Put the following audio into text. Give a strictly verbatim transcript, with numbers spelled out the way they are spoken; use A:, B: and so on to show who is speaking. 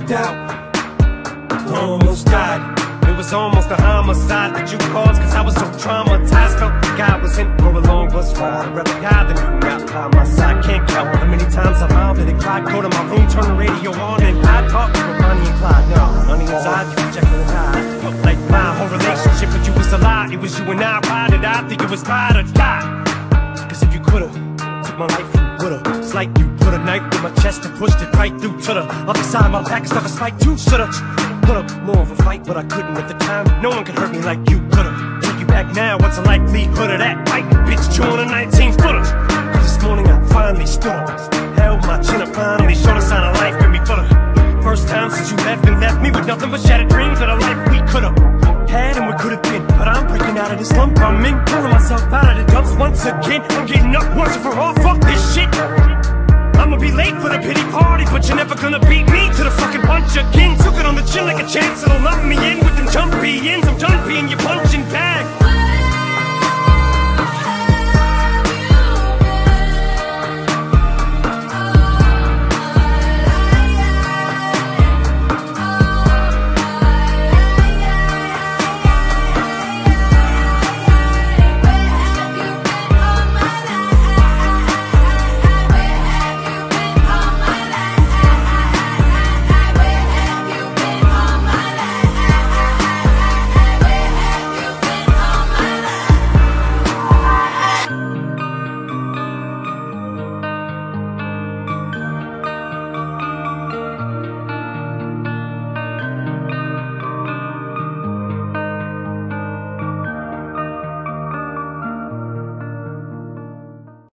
A: knocked out, almost died. It was almost a homicide that you caused, cause I was so traumatized. Felt like I was in for a long bus ride. I'd rather die than you got by my side. Can't count how many times I vowed that it cried. Go to my room, turn the radio on, and I talk with Bonnie and Clyde. No, honey inside, you rejecting the tide. Felt like my whole relationship with you was a lie. It was you and I, why did I think it was ride or die? Cause if you could've took my life, you would've. It's like you put a knife through my chest and pushed it right through to the other side of my back and stuck a spike too. Should've put up more of a fight, but I couldn't at the time. No one could hurt me like you could've. Take you back now, what's the likelihood of that? Right, bitch, chewing a nineteen footer. This morning I finally stood up, held my chin up, finally showed a sign of life in me footer. First time since you left and left me with nothing but shattered dreams of the life we could've had and we could've been. But I'm breaking out of this slump I'm in, pulling myself out of the dumps once again. I'm getting up once and for all, fuck this shit. I'ma be late for the pity party, but you're never gonna beat me to the fucking punch again. Took it on the chin like a chance, it'll lock me in with them jumpy ends. I'm done being your punching bag.